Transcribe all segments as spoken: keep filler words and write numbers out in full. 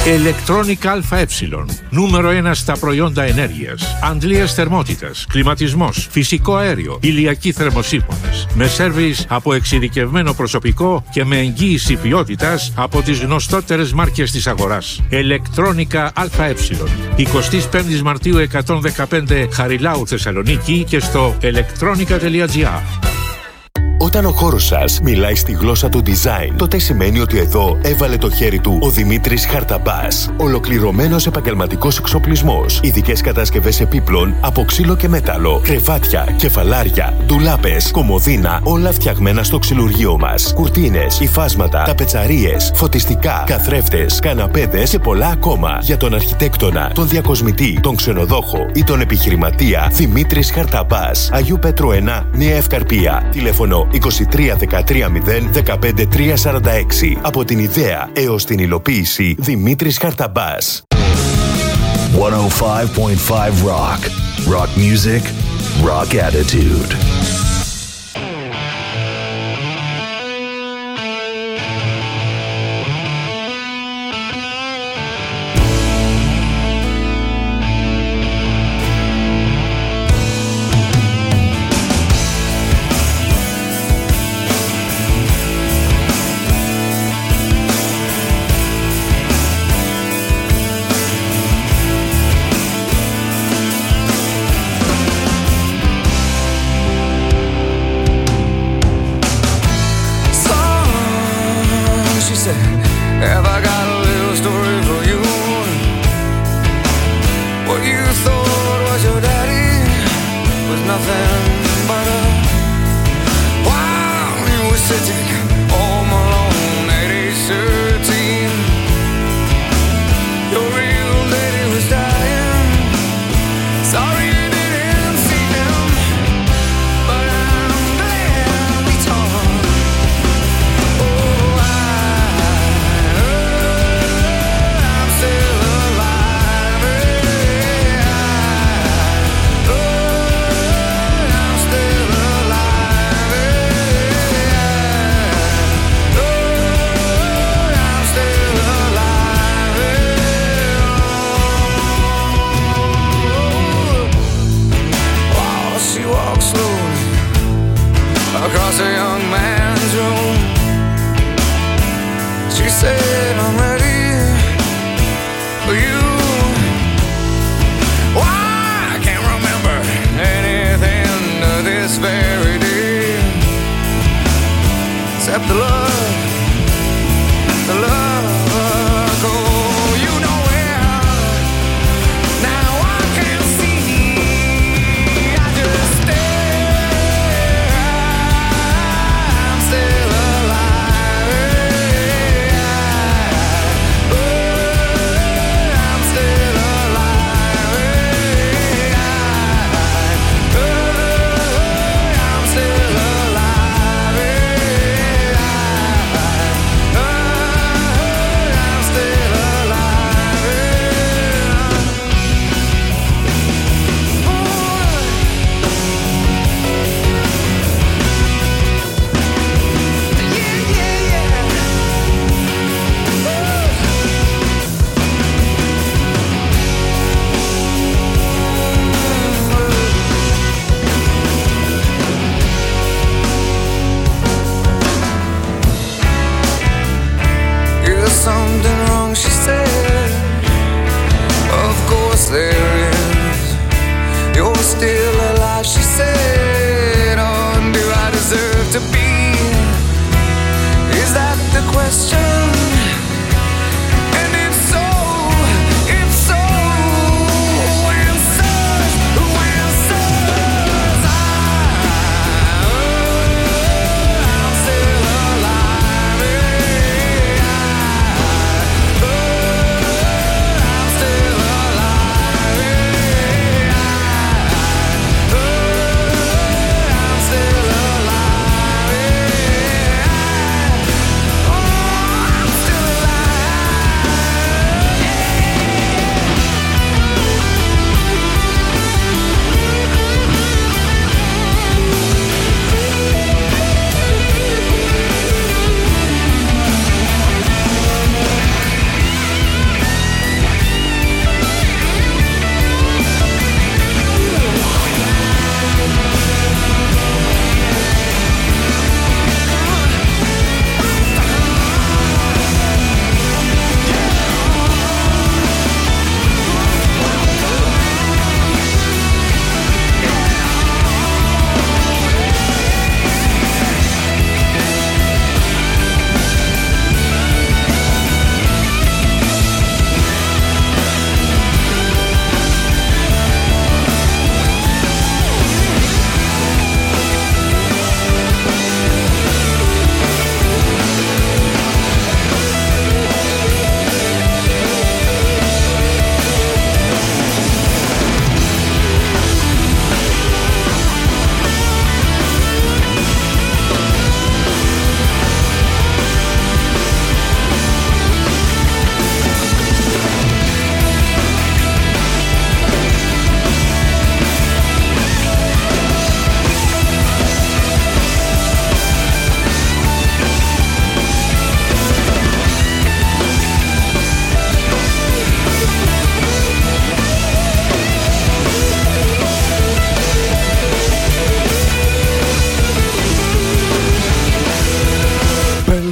Electronic ΑΕ. Νούμερο ένα στα προϊόντα ενέργειας. Αντλίας θερμότητας, κλιματισμός, φυσικό αέριο, ηλιακοί θερμοσύφωνες. Με σέρβις από εξειδικευμένο προσωπικό και με εγγύηση ποιότητας από τις γνωστότερες μάρκες της αγοράς. Electronica ΑΕ. εικοστή πέμπτη Μαρτίου εκατόν δεκαπέντε Χαριλάου Θεσσαλονίκη και στο electronica τελεία gr. Όταν ο χώρος σας μιλάει στη γλώσσα του design, τότε σημαίνει ότι εδώ έβαλε το χέρι του ο Δημήτρης Χαρταμπάς. Ολοκληρωμένος επαγγελματικός εξοπλισμός, ειδικές κατασκευές επίπλων από ξύλο και μέταλλο, κρεβάτια, κεφαλάρια, ντουλάπες, κομοδίνα, όλα φτιαγμένα στο ξυλουργείο μας. Κουρτίνες, υφάσματα, ταπετσαρίες, φωτιστικά, καθρέφτες, καναπέδες και πολλά ακόμα. Για τον αρχιτέκτονα, τον διακοσμητή, τον ξενοδόχο ή τον επιχειρηματία, Δημήτρης Χαρταμπάς. Αγίου Πέτρου ένα, Νέα Ευκαρπία. Τηλέφωνο είκοσι τρία δεκατρία μηδέν δεκαπέντε τρία σαράντα έξι. Από την ιδέα έως την υλοποίηση, Δημήτρης Χαρταμπάς. εκατόν πέντε κόμμα πέντε Rock. Rock music, rock attitude.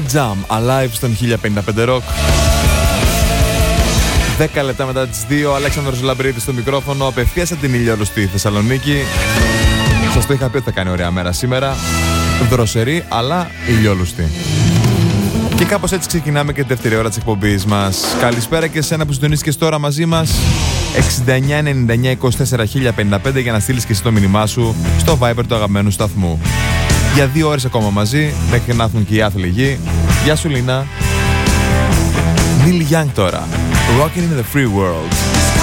Jam, Alive στον χίλια πενήντα πέντε Rock. δέκα λεπτά μετά τις δύο, Αλέξανδρος Λαμπρίδης στο μικρόφωνο, απευθείας από την ηλιόλουστη Θεσσαλονίκη. Σας το είχα πει ότι θα κάνει ωραία μέρα σήμερα. Δροσερή, αλλά ηλιόλουστη. Και κάπως έτσι ξεκινάμε και τη δεύτερη ώρα της εκπομπής μας. Καλησπέρα και σε ένα που συντονίστηκες τώρα μαζί μας. εξήντα εννιά ενενήντα εννιά είκοσι τέσσερα χίλια πενήντα πέντε για να στείλεις και εσύ το μήνυμά σου στο Viber του αγαπημένου σταθμού. Για δύο ώρες ακόμα μαζί, μέχρι να έρθουν και οι άθλοι γη. Γεια σου Λίνα. Neil Young τώρα. Rockin' in the free world.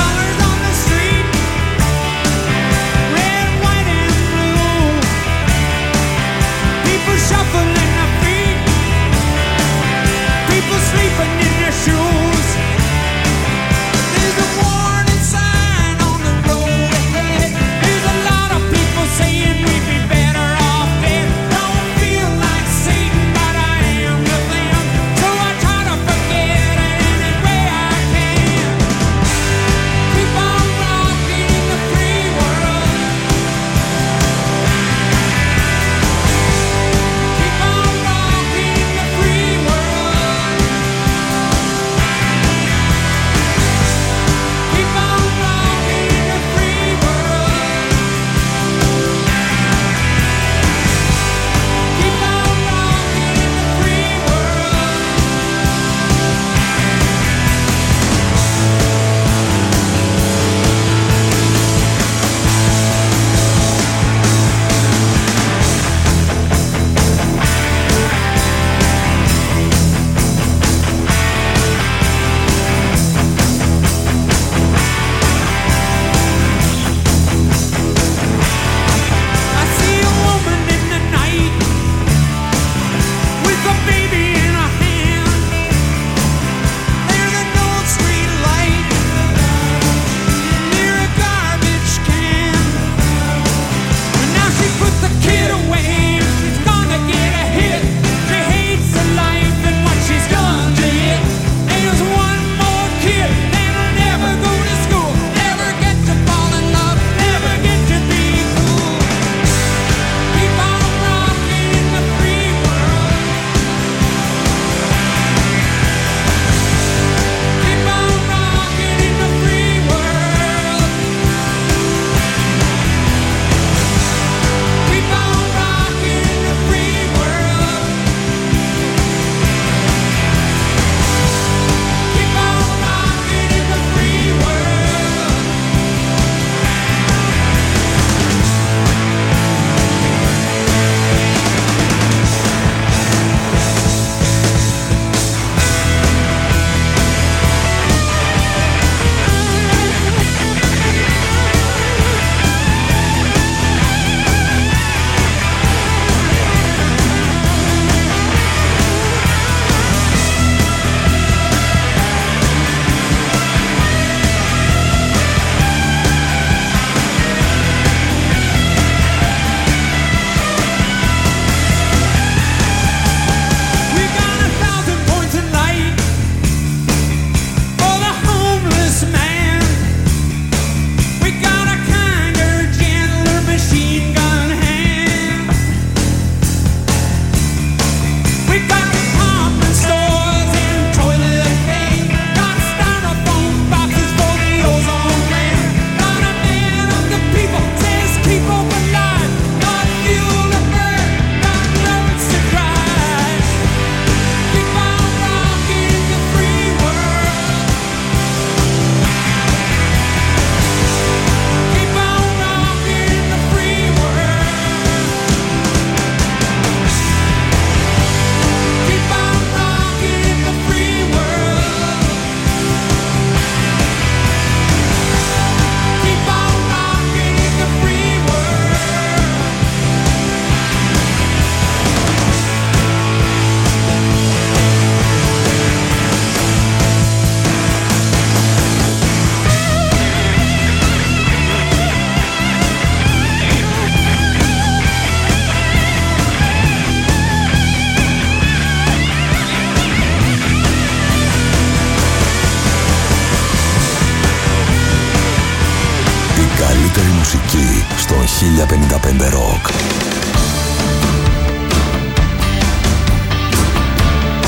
χίλια πενήντα πέντε Rock.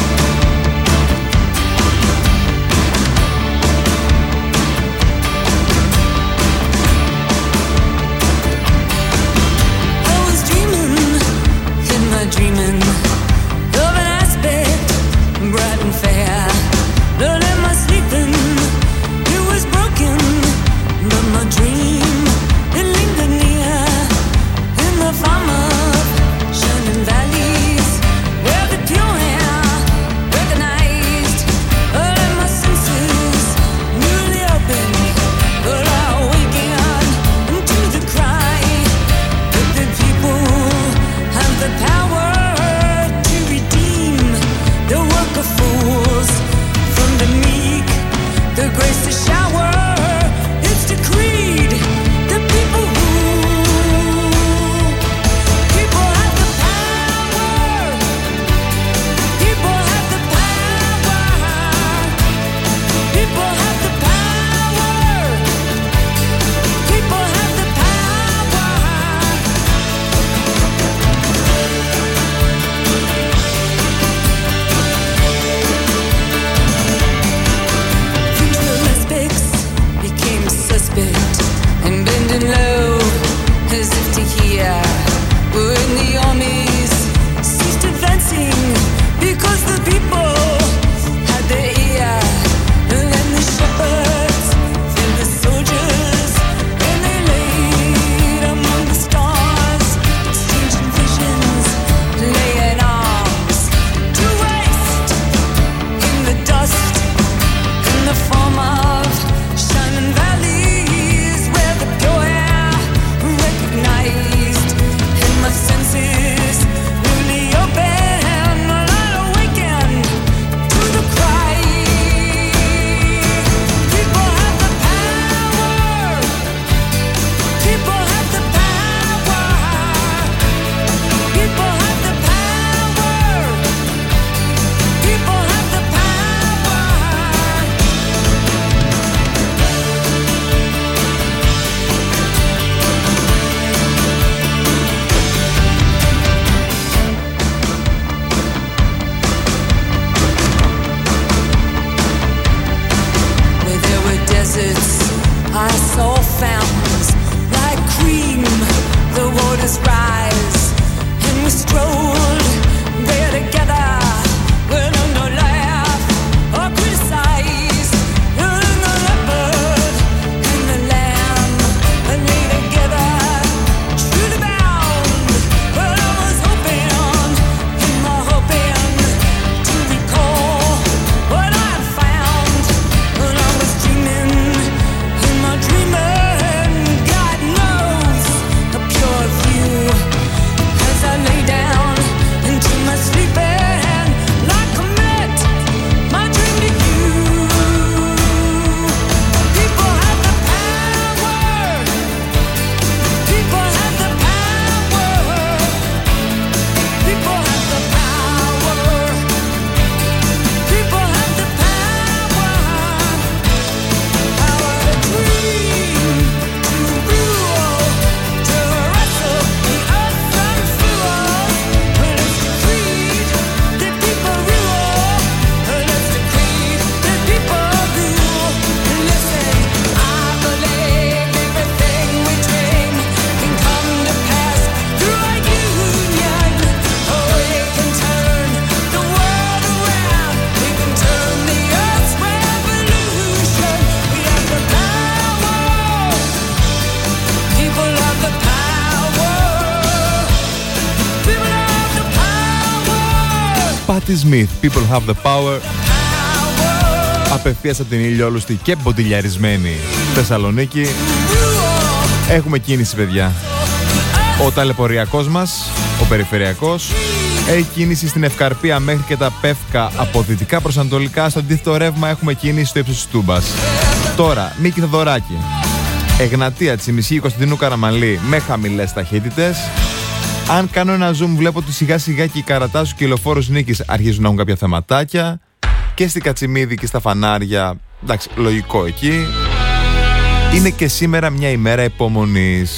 Patti Smith, People Have the Power. Απευθείας από την ηλιόλουστη και μποντιλιαρισμένη Θεσσαλονίκη. Έχουμε κίνηση, παιδιά. Ο ταλαιπωριακός μας, ο περιφερειακός, έχει κίνηση στην Ευκαρπία μέχρι και τα Πεύκα από δυτικά προς ανατολικά. Στο αντίθετο ρεύμα έχουμε κίνηση στο ύψος της Τούμπας. Τώρα, Νίκη Θοδωράκη, Εγνατία, Τσιμισή, Κωνσταντινού Καραμαλή με χαμηλές ταχύτητες. Αν κάνω ένα zoom, βλέπω ότι σιγά σιγά και οι Καρατάσου και οι Λεωφόρους Νίκης αρχίζουν να έχουν κάποια θεματάκια. Και στην Κατσιμίδη και στα φανάρια, εντάξει, λογικό εκεί. Είναι και σήμερα μια ημέρα υπομονής.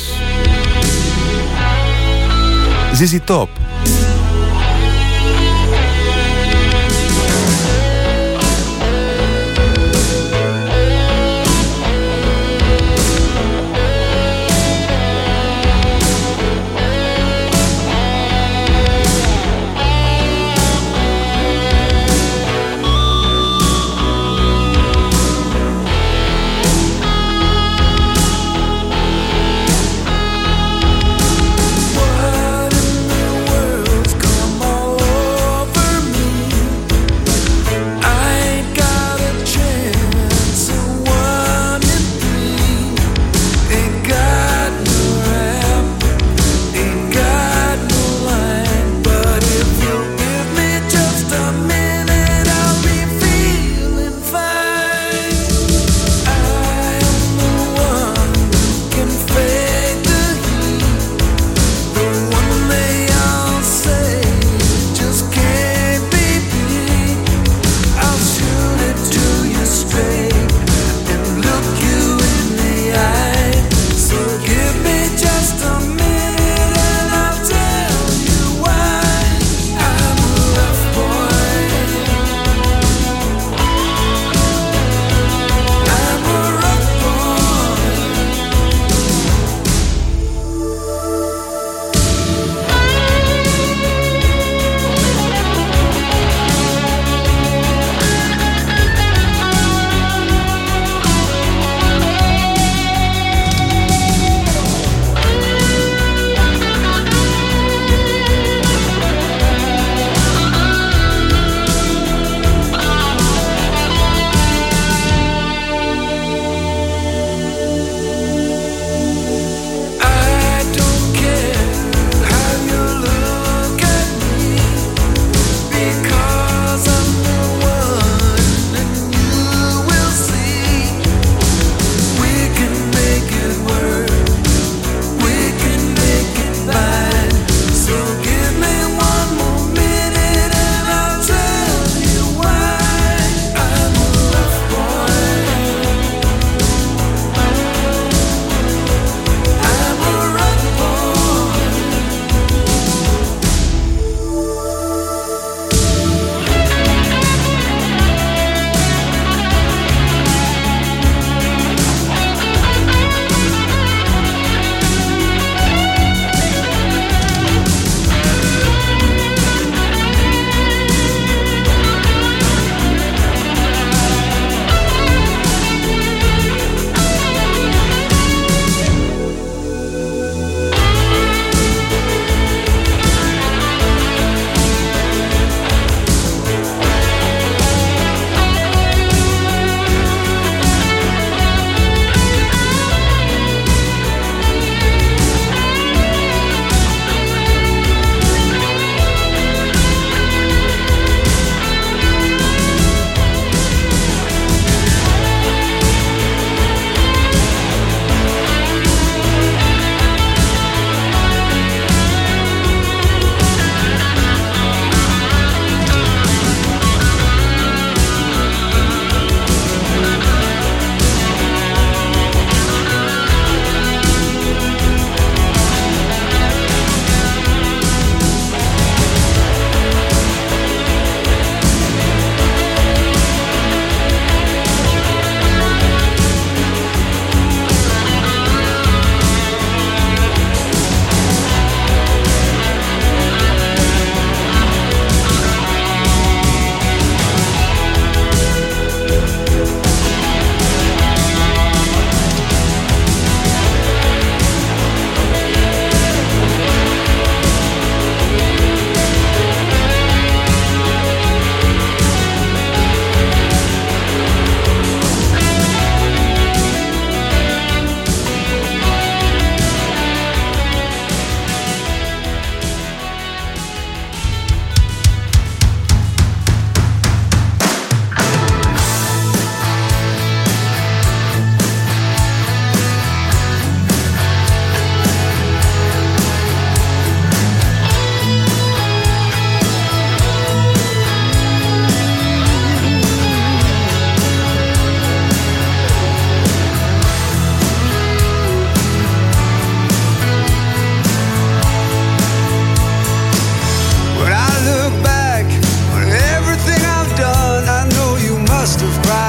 ζι ζι Top.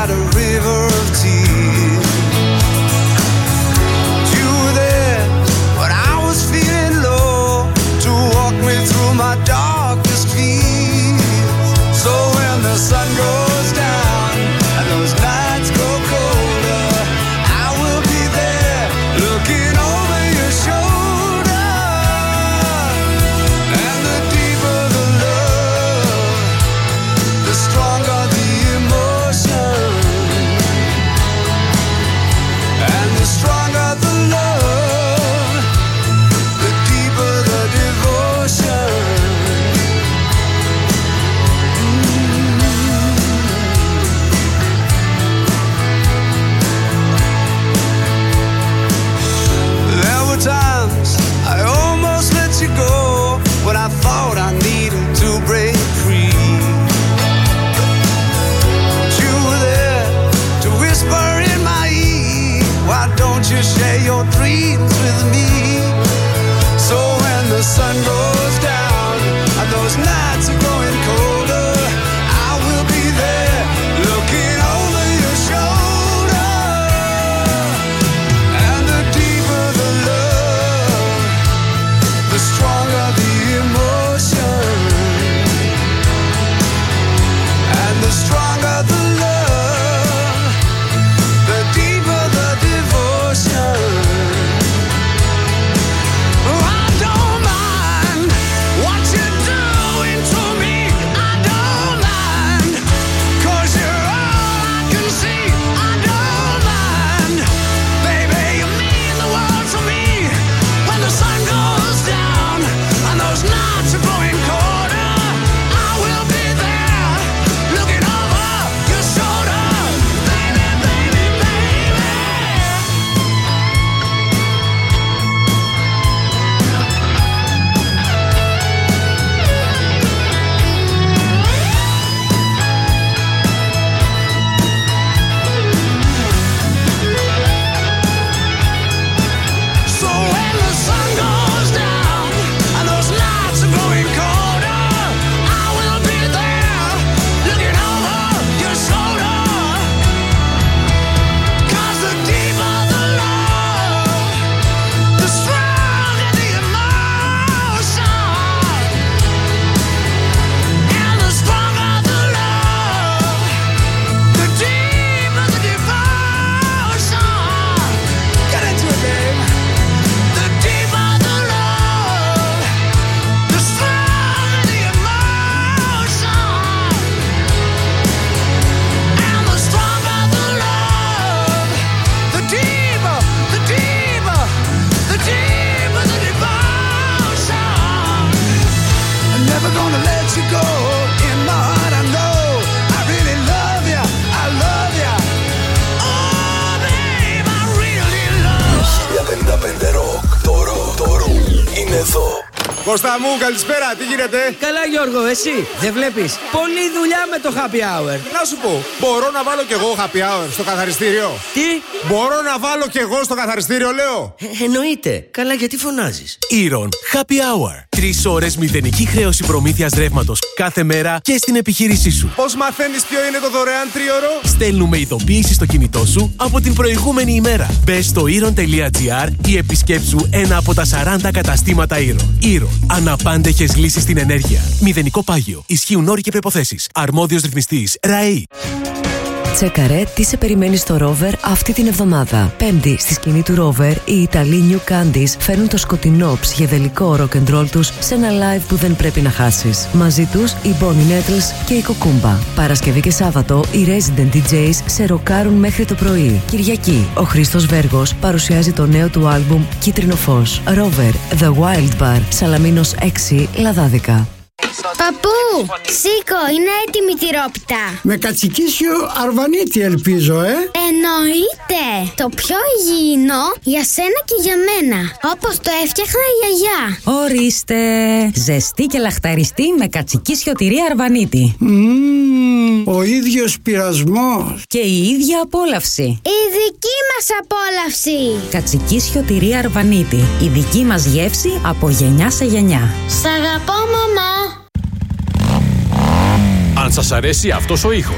beside a river of tears. You were there when I was feeling low, to walk me through my darkest fears. So when the sun goes down and those nights go colder, I will be there looking over your shoulder. And the deeper the love, the stronger the emotion. And the stronger the love, the deeper the devotion. There were times I almost let you go, when I thought I needed to break free. But you were there to whisper in my ear, why don't you share your dreams with me? So when the sun goes down and those nights are growing colder, I will be there looking over your shoulder. And the deeper the love, the stronger the emotion. And the stronger the love, the deeper the devotion. Oh, I don't mind what you're doing to me. I don't mind, 'cause you're all I can see. I don't mind, baby, you mean the world to me. When the sun goes down and those nights are growing colder, I will be there looking over your shoulder. Baby, baby, baby. So when the sun goes down and those nights are growing colder, I will be there looking over your shoulder. 'Cause the deeper the love, the stronger the emotion. And the stronger the love, the deeper the devotion. Get into it, babe. The deeper the love, the stronger the emotion. And the stronger the love, the deeper, the deeper, the deeper the devotion. I'm never gonna let you go. In my heart I know I really love you, I love you. Oh babe, I really love you. χίλια πενήντα πέντε Rock. Το Rock, το Rock είναι εδώ. Κώστα μου, καλησπέρα, τι γίνεται? Καλά Γιώργο, εσύ δεν βλέπεις? Πολλή δουλειά με το happy hour. Να σου πω, μπορώ να βάλω κι εγώ happy hour στο καθαριστήριο? Τι? Μπορώ να βάλω κι εγώ στο καθαριστήριο, λέω? Ε, εννοείται. Καλά, γιατί φωνάζεις? Ήρων Happy Hour. Τρεις ώρες μηδενική χρέωση προμήθειας ρεύματος κάθε μέρα και στην επιχείρησή σου. Πώς μαθαίνεις ποιο είναι το δωρεάν τρίωρο? Στέλνουμε ειδοποίηση στο κινητό σου από την προηγούμενη ημέρα. Μπες στο ήρων τελεία τζι άρ ή επισκέψου ένα από τα σαράντα καταστήματα Ήρων. Ήρων. Αναπάντεχες λύσεις στην ενέργεια. Μηδενικό πάγιο. Ισχύουν όροι και προϋποθέσεις. Αρμόδιος ρυθμιστής ΡΑΗ. Τσέκαρε τι σε περιμένει στο Rover αυτή την εβδομάδα. Πέμπτη, στη σκηνή του Rover, οι Ιταλοί New Candies φέρνουν το σκοτεινό ψυχεδελικό rock and roll τους σε ένα live που δεν πρέπει να χάσεις. Μαζί τους οι Bonnie Nettles και η Kokumba. Παρασκευή και Σάββατο, οι Resident ντι τζέις σε ροκάρουν μέχρι το πρωί. Κυριακή, ο Χρήστος Βέργος παρουσιάζει το νέο του άλμπουμ Κίτρινο Φως. Rover, The Wild Bar, Σαλαμίνος έξι, Λαδάδικα. Παππού, σήκω, είναι έτοιμη τη τυρόπιτα. Με κατσικίσιο αρβανίτη ελπίζω, ε. Εννοείται. Το πιο υγιεινό για σένα και για μένα. Όπως το έφτιαχνα η γιαγιά. Ορίστε. Ζεστή και λαχταριστή με κατσικίσιο τυρί αρβανίτη. Mm, ο ίδιος πειρασμός. Και η ίδια απόλαυση. Η δική μας απόλαυση. Κατσικίσιο τυρί αρβανίτη. Η δική μας γεύση από γενιά σε γενιά. Σ' αγαπώ, μαμά. Αν σας αρέσει αυτός ο ήχος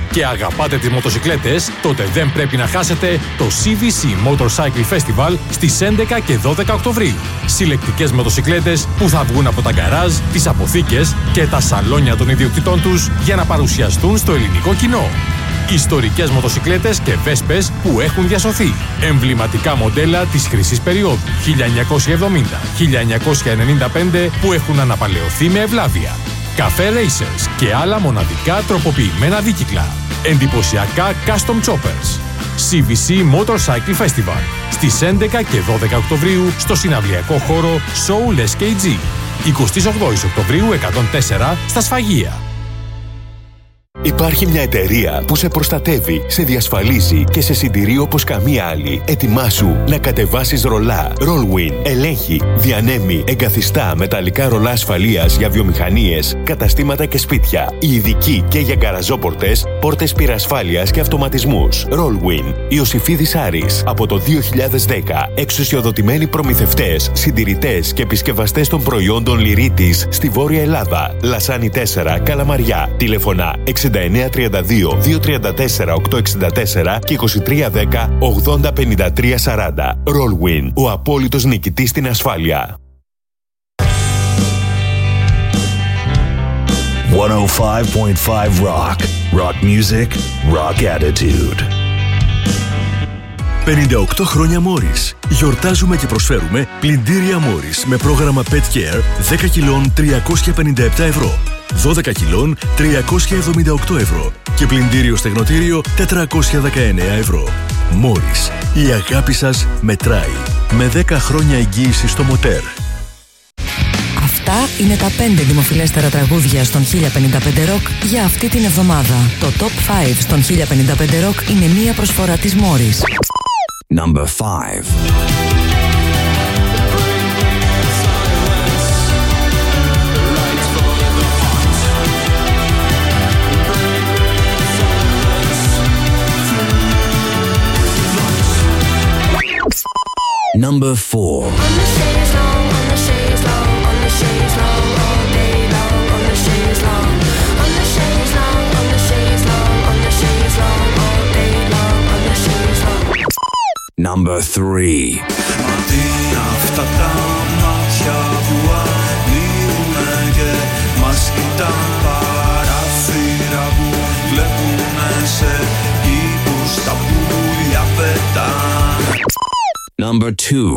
και αγαπάτε τις μοτοσικλέτες, τότε δεν πρέπει να χάσετε το σι βι σι Motorcycle Festival στις έντεκα και δώδεκα Οκτωβρίου. Συλλεκτικές μοτοσικλέτες που θα βγουν από τα γκαράζ, τις αποθήκες και τα σαλόνια των ιδιοκτητών τους για να παρουσιαστούν στο ελληνικό κοινό. Ιστορικές μοτοσικλέτες και βέσπες που έχουν διασωθεί. Εμβληματικά μοντέλα της χρυσής περίοδου χίλια εννιακόσια εβδομήντα με χίλια εννιακόσια ενενήντα πέντε που έχουν αναπαλαιωθεί με ευλάβεια. Καφέ Racers και άλλα μοναδικά τροποποιημένα δίκυκλα. Εντυπωσιακά custom choppers. σι βι σι Motorcycle Festival στις έντεκα και δώδεκα Οκτωβρίου στο συναυλιακό χώρο Soul ες κέι τζι. εικοστή ογδόη Οκτωβρίου εκατόν τέσσερα στα Σφαγεία. Υπάρχει μια εταιρεία που σε προστατεύει, σε διασφαλίζει και σε συντηρεί όπως καμία άλλη. Ετοιμάσου να κατεβάσεις ρολά. Rollwin ελέγχει, διανέμει, εγκαθιστά μεταλλικά ρολά ασφαλείας για βιομηχανίες, καταστήματα και σπίτια. Οι ειδικοί και για γκαραζόπορτες, πόρτες πυρασφάλειας και αυτοματισμούς. Rollwin. Ιωσηφίδης Άρης. Από το δύο χιλιάδες δέκα. Εξουσιοδοτημένοι προμηθευτές, συντηρητές και επισκευαστές των προϊόντων Λυρίτης στη Βόρεια Ελλάδα. Λασάνι τέσσερα, Καλαμαριά. Τηλεφωνά εξήντα εννέα τριάντα δύο διακόσια τριάντα τέσσερα οκτακόσια εξήντα τέσσερα και είκοσι τρία δέκα ογδόντα πενήντα τρία σαράντα. Rollwin, ο απόλυτος νικητής στην ασφάλεια. εκατόν πέντε κόμμα πέντε Rock. Rock music, rock attitude. πενήντα οκτώ χρόνια Morris. Γιορτάζουμε και προσφέρουμε πλυντήρια Morris με πρόγραμμα Pet Care δέκα κιλών τριακόσια πενήντα επτά ευρώ, δώδεκα κιλών τριακόσια εβδομήντα οκτώ ευρώ και πλυντήριο στεγνοτήριο τετρακόσια δεκαεννέα ευρώ. Morris, η αγάπη σας μετράει. Με δέκα χρόνια εγγύηση στο μοτέρ. Αυτά είναι τα πέντε δημοφιλέστερα τραγούδια στον χίλια πενήντα πέντε Rock για αυτή την εβδομάδα. Το Top πέντε στον χίλια πενήντα πέντε Rock είναι μία προσφορά της Morris. Number five. Number four. Number three. Αντί αυτά τα μάτια που ανοίγουνε και μας κοιτάν, παράθυρα που βλέπουνε σε κήπους τα πουλιά πετάν. Number two.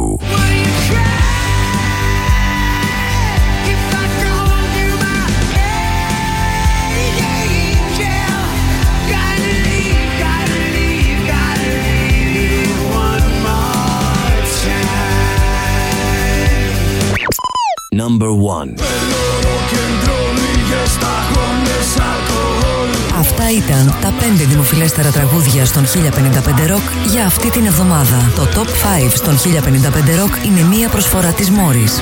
Number one. Αυτά ήταν τα πέντε δημοφιλέστερα τραγούδια στον χίλια πενήντα πέντε Rock για αυτή την εβδομάδα. Το Top πέντε στον χίλια πενήντα πέντε Rock είναι μία προσφορά της Morris.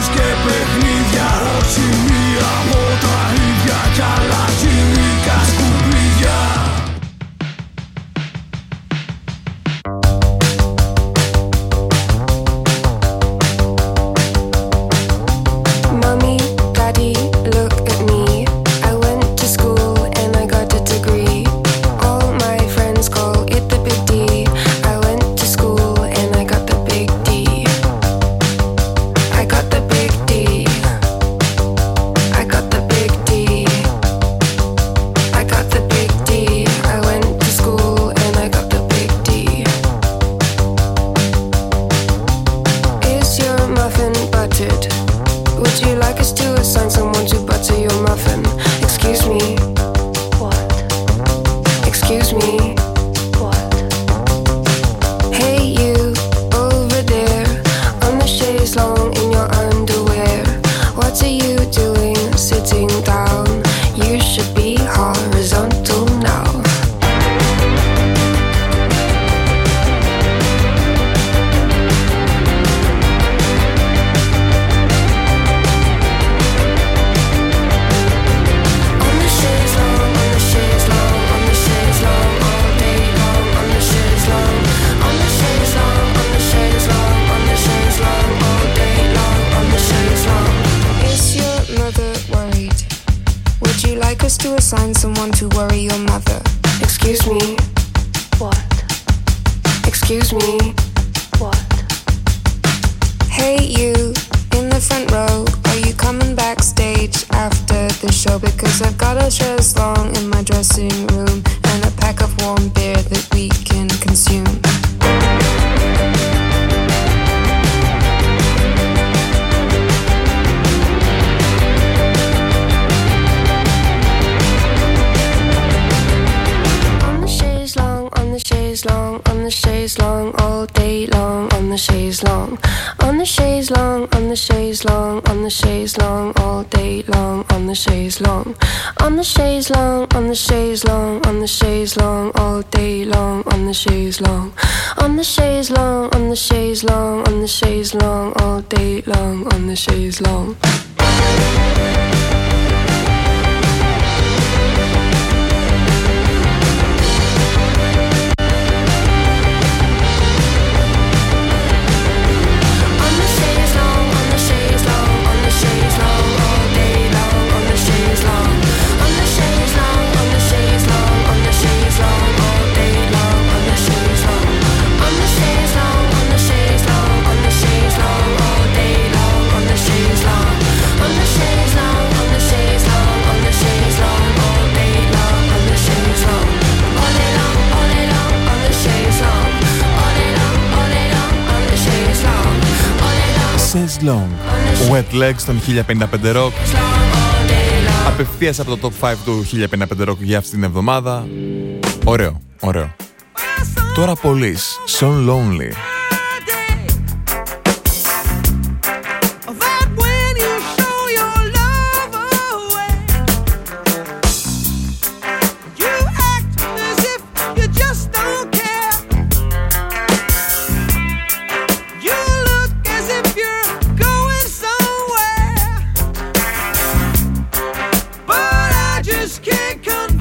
excuse me. What? Hey you, in the front row, are you coming backstage after the show? Because I've got a chaise longue in my dressing room and a pack of warm beer that we can consume. Long, on the chaise long, all day long, on the chaise long, on the chaise long, on the chaise long, on the chaise long, all day long, on the chaise long, on the chaise long, on the chaise long, on the chaise long, all day long, on the chaise long, on the chaise long, on the chaise long, on the chaise long, all day long, on the chaise long. Says Long, Wet Legs των χίλια πενήντα πέντε Rock. Απευθείας από το Top πέντε του χίλια πενήντα πέντε Rock για αυτή την εβδομάδα. Ωραίο, ωραίο. Τώρα Police, So Lonely.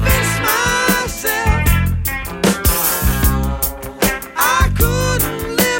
I couldn't live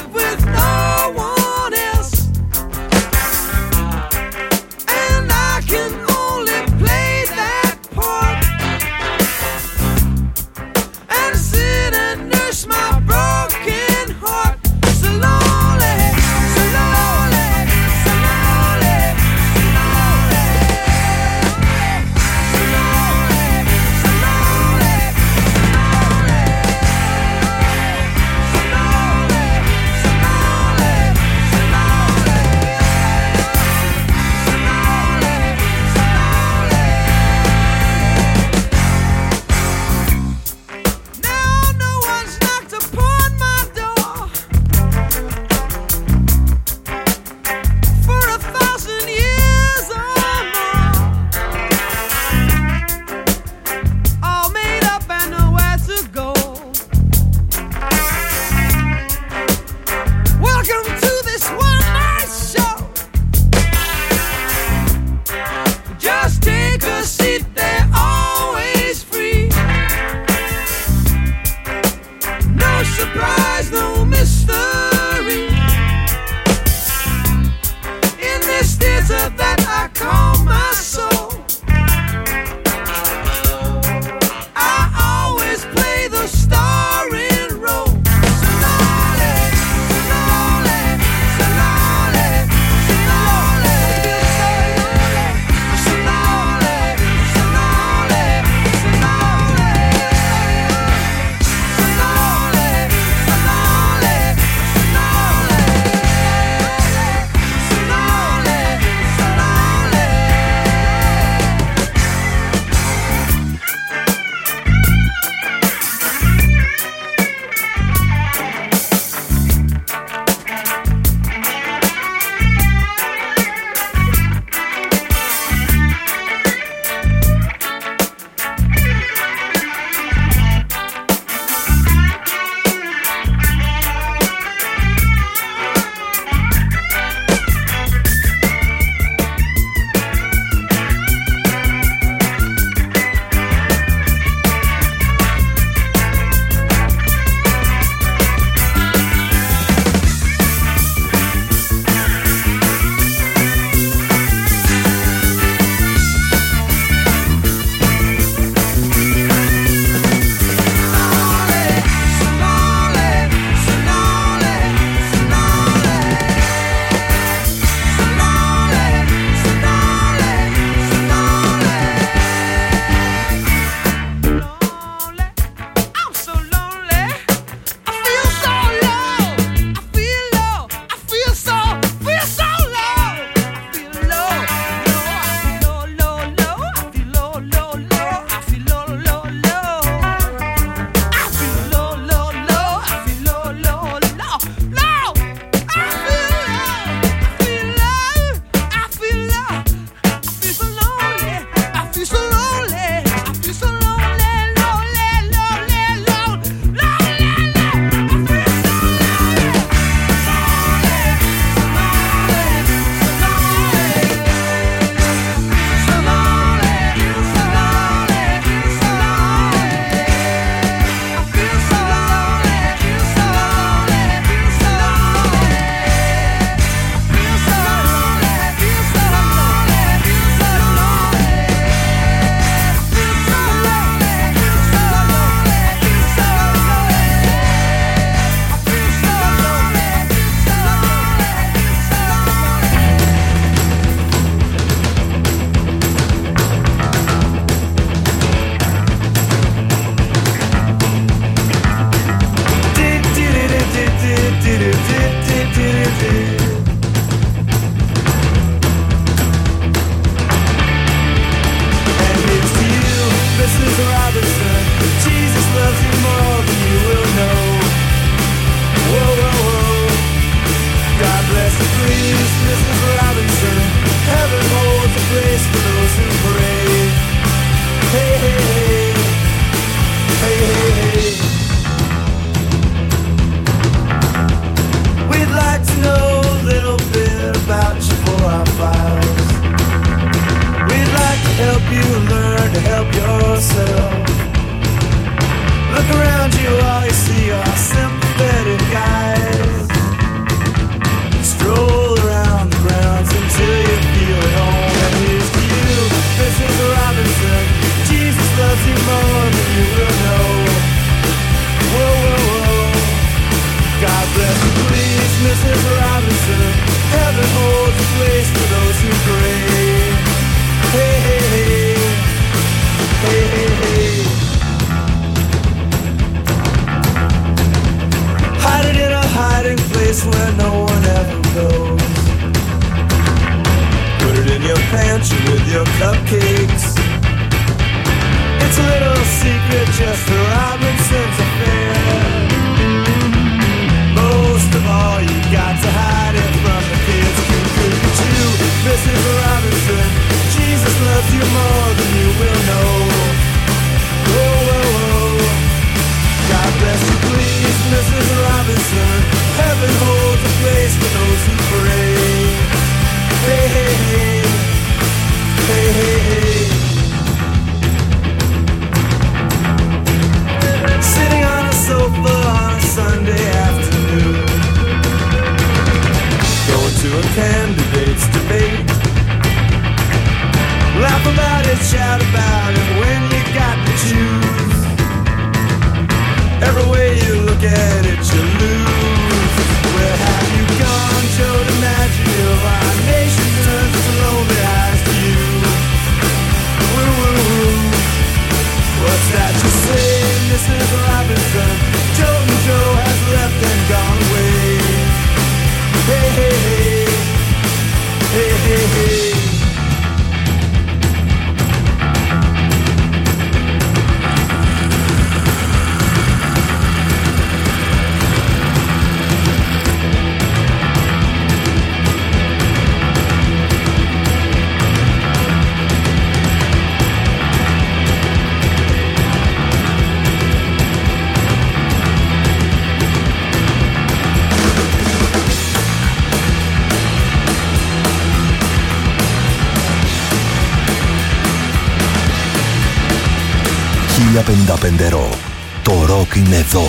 help yourself. Look around you, all you see are sympathetic eyes. Stroll around the grounds until you feel at home. And here's to you, Missus Robinson. Jesus loves you more than you will know. Whoa, whoa, whoa. God bless you, please, Missus Robinson. Heaven holds a place for those who pray. Hey, hey, hey. Hey, hey, hey. Hide it in a hiding place where no one ever goes. Put it in your pantry with your cupcakes. It's a little secret, just the Robinsons affair. Most of all, you got to hide it from the kids. Cuckoo, Missus Robinson. Jesus loves you more than you will know. Whoa, whoa, whoa. God bless you, please, Missus Robinson. Heaven holds a place for those who pray. Hey, hey, hey. Hey, hey, hey. Sitting on a sofa on a Sunday afternoon, going to a candidate's debate. Laugh about it, shout about it when you got to choose. Every way you look at it, you lose. Where have you gone, Joe DiMaggio? Our nation turns its lonely eyes to you. Woo, woo, woo. What's that you say, Missus Robinson? Joe and Joe has left and gone away. Hey, hey, hey. Hey, hey, hey. χίλια πενήντα πέντε Rock. Το ροκ είναι εδώ.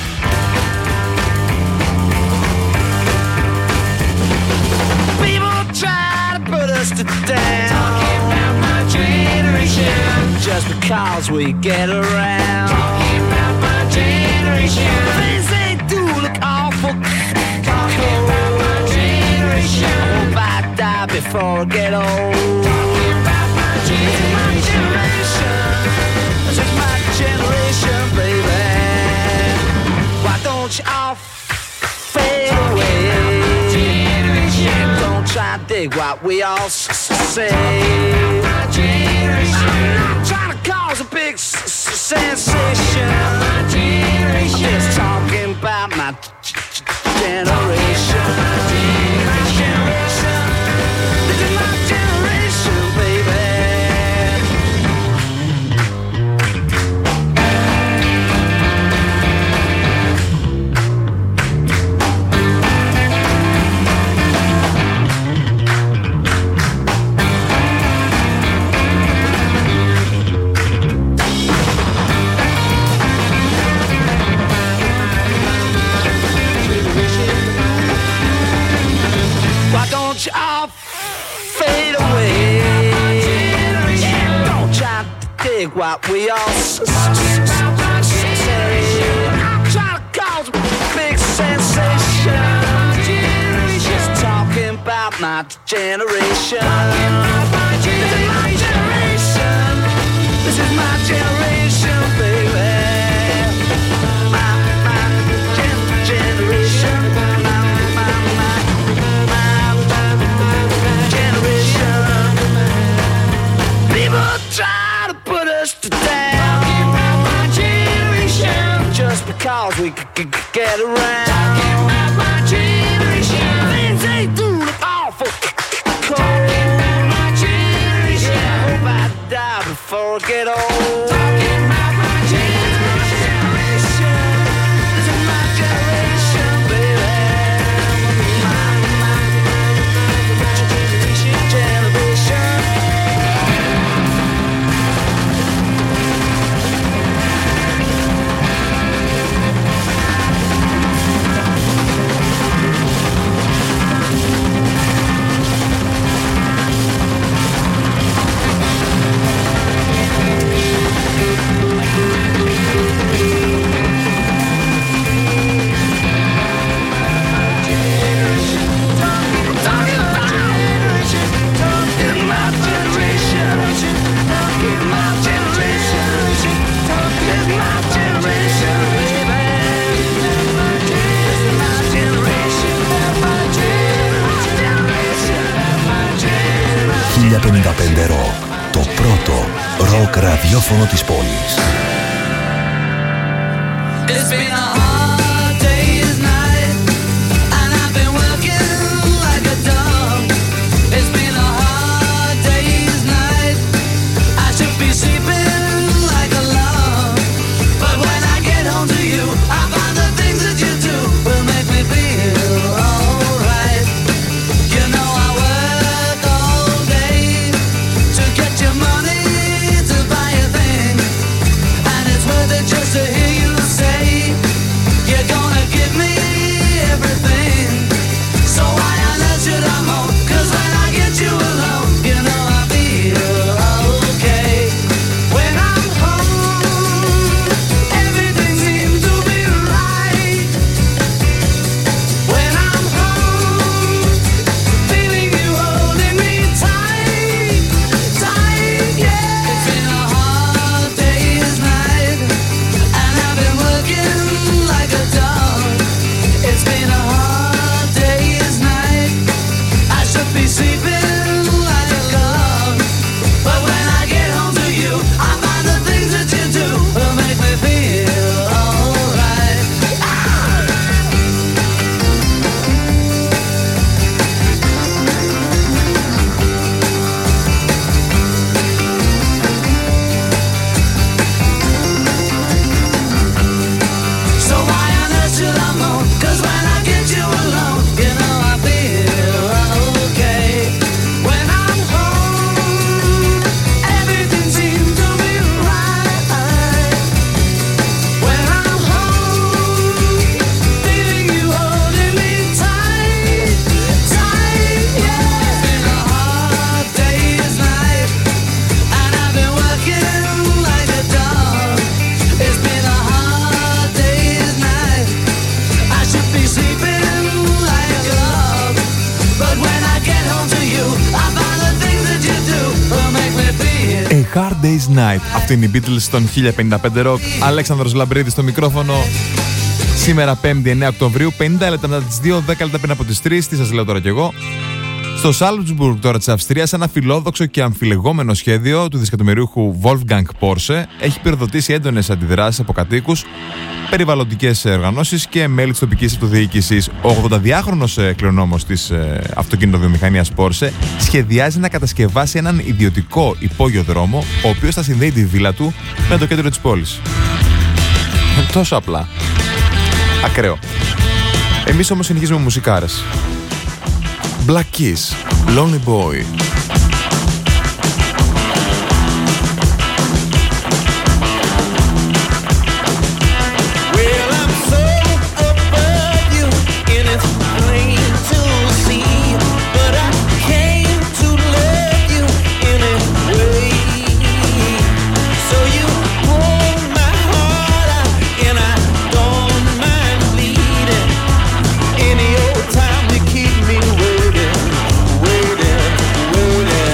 People try to put us to down, talking about my generation, just because we get around, talking about my generation. Things they do look awful, talking about my generation. I hope I die before I get old, talking about my generation. This is my generation, baby. Why don't you all fade away? Don't try to dig what we all say. I'm not trying to cause a big sensation. I'm just talking about my generation. This is my generation, baby. Why don't you all fade away? Don't try to dig what we all say. I'm trying to cause a big sensation. Just talking about my generation. This is my generation. This is my generation, baby. My, my gen- generation. My, my, my, my generation. People try to put us to down, talking about my generation, just because we c- c- get around, talking about my generation. Things they do look awful cold, talking about my generation. I hope I die before I get old, talking about my generation. This is my generation, baby. My, my, generation, generation. πέντε Rock. Το πρώτο ροκ ραδιόφωνο της πόλης. It's been a hard day's night, and I've been working like a dog. It's been a hard day's night, I should be sleeping like a log. But when I get home to you, I find the things that you do will make me feel alright. You know I work all day to get your money to buy a thing, and it's worth it just to hear you say you're gonna give me everything. So why on earth should I moan? 'Cause when I get you alone, you know I feel okay. When I'm home, everything seems to be right. When I'm home, feeling you holding me tight, tight, yeah. It's been a hard day's night, and I've been working like a dog. It's been a hard day's night, I should be sleeping like a log. But when I get home to you, I find the things that you do will make me feel alright. So why on earth should I moan? 'Cause when I get you alone, you know I feel okay. When I'm home, everything seems to be right. When I'm home, feeling you holding me tight, tight, yeah. It's been a hard day's night, and I've been working like a dog. It's been a hard day's night, I should be sleeping like a log. But when I get home to you, I find the things that you do will make me feel. A Hard Day's Night. Αυτή είναι η Beatles των χίλια πενήντα πέντε Rock. Αλέξανδρος Λαμπρίδης στο μικρόφωνο. Σήμερα πέμπτη εννέα Οκτωβρίου, πενήντα λεπτά μετά τις δύο, δέκα λεπτά πριν από τις τρεις. Τι σας λέω τώρα κι εγώ. Στο Σάλτσμπουργκ τώρα της Αυστρίας, ένα φιλόδοξο και αμφιλεγόμενο σχέδιο του δισεκατομμυρίουχου Wolfgang Porsche έχει πυροδοτήσει έντονες αντιδράσεις από κατοίκους, περιβαλλοντικές οργανώσεις και μέλη της τοπικής αυτοδιοίκησης. Ο ογδονταδυάχρονος κληρονόμος της αυτοκινητοβιομηχανίας Porsche σχεδιάζει να κατασκευάσει έναν ιδιωτικό υπόγειο δρόμο, ο οποίος θα συνδέει τη βίλα του με το κέντρο της πόλης. Τόσο απλά. Ακραίο. Εμείς όμως συνεχίζουμε μουσικάρες. Black Keys, Lonely Boy. Well, I'm so above you, and it's plain to see. But I came to love you anyway. So you hold my heart out, and I don't mind bleeding. Any old time to keep me waiting, waiting, waiting.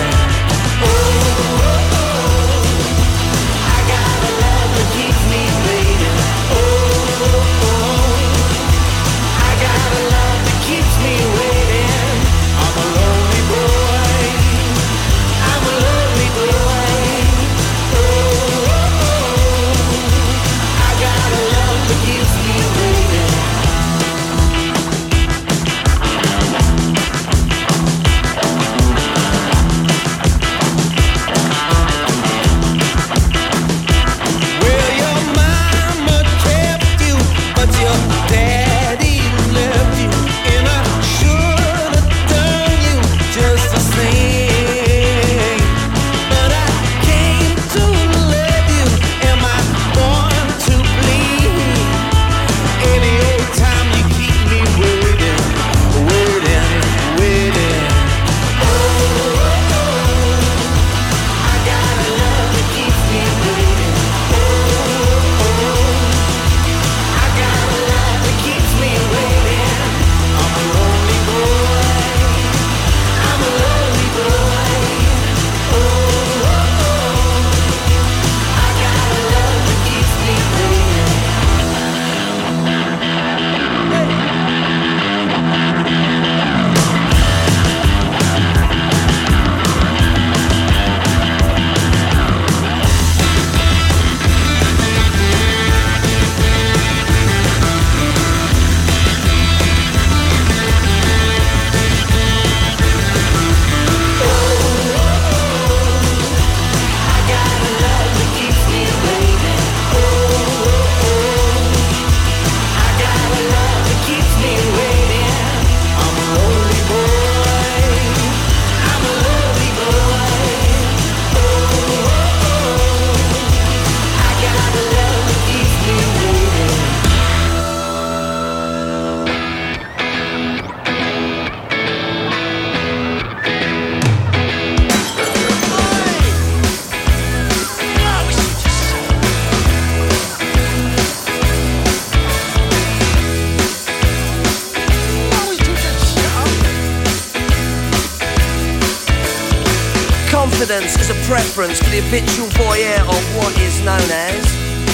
confidence is a preference for the habitual voyeur of what is known as.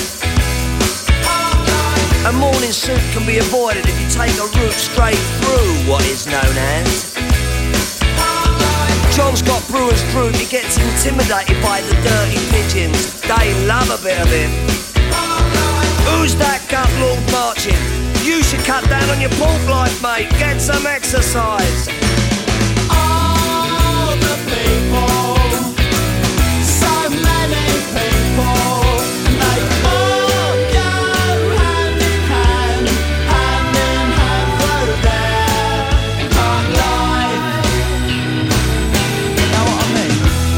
A morning suit can be avoided if you take a route straight through what is known as. John's got brewer's droop, he gets intimidated by the dirty pigeons. They love a bit of him. Who's that gut lord marching? You should cut down on your pork life, mate. Get some exercise. All the people, so many people, they all go hand in hand, hand in hand through their hard life. You know what I mean?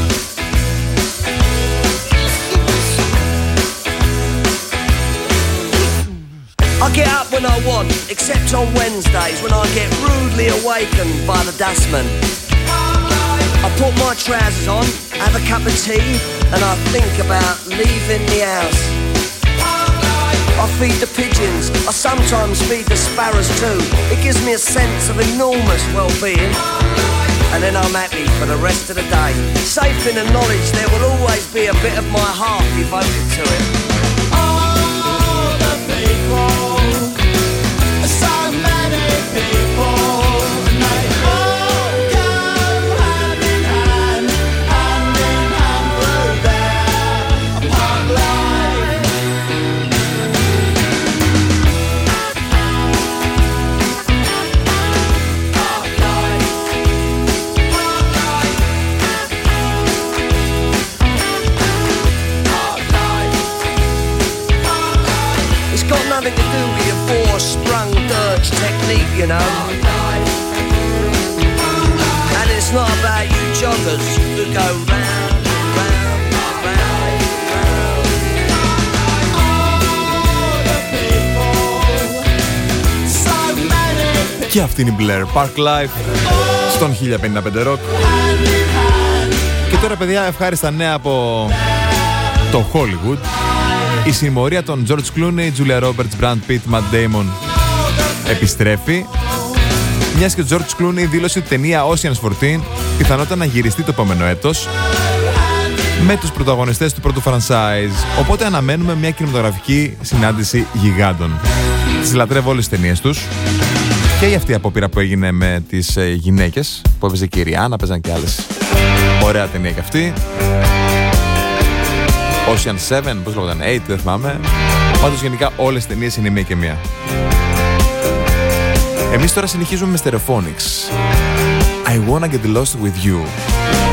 I get up when I want, except on Wednesdays when I get rudely awakened by the dustman. I put my trousers on, have a cup of tea, and I think about leaving the house. I feed the pigeons, I sometimes feed the sparrows too. It gives me a sense of enormous well-being. And then I'm happy for the rest of the day, safe in the knowledge there will always be a bit of my heart devoted to it. All the people, so many people, and they all go hand in hand, hand in hand through their park life. Park life. Park life. Park life. Park life. It's got nothing to do with your four-sprung dirge technique, you know. And it's not about you joggers who go round, round, round, round. All the people, so many people. Και αυτή είναι η Blair, Park Life, στον χίλια πενήντα πέντε Rock. Και τώρα, παιδιά, ευχάριστα νέα από το Hollywood. Η συμμορία των George Clooney, Julia Roberts, Brad Pitt, Matt Damon επιστρέφει. Μιας και ο George Clooney δήλωσε ότι η ταινία Ocean's δεκατρία πιθανότατα να γυριστεί το επόμενο έτος με τους πρωταγωνιστές του πρώτου franchise. Οπότε αναμένουμε μια κινηματογραφική συνάντηση γιγάντων. Τις λατρεύω όλες τις ταινίες τους. Και για αυτή η απόπειρα που έγινε με τις ε, γυναίκες που έπαιζε και η Ριάννα, παίζαν και άλλες. Ωραία ταινία και αυτή. Ocean επτά, πώς λέγονταν, οκτώ, δεν θυμάμαι. Πάντως γενικά όλες τις ταινίες είναι μία και μία. Εμείς τώρα συνεχίζουμε με Stereophonics. I wanna get lost with you.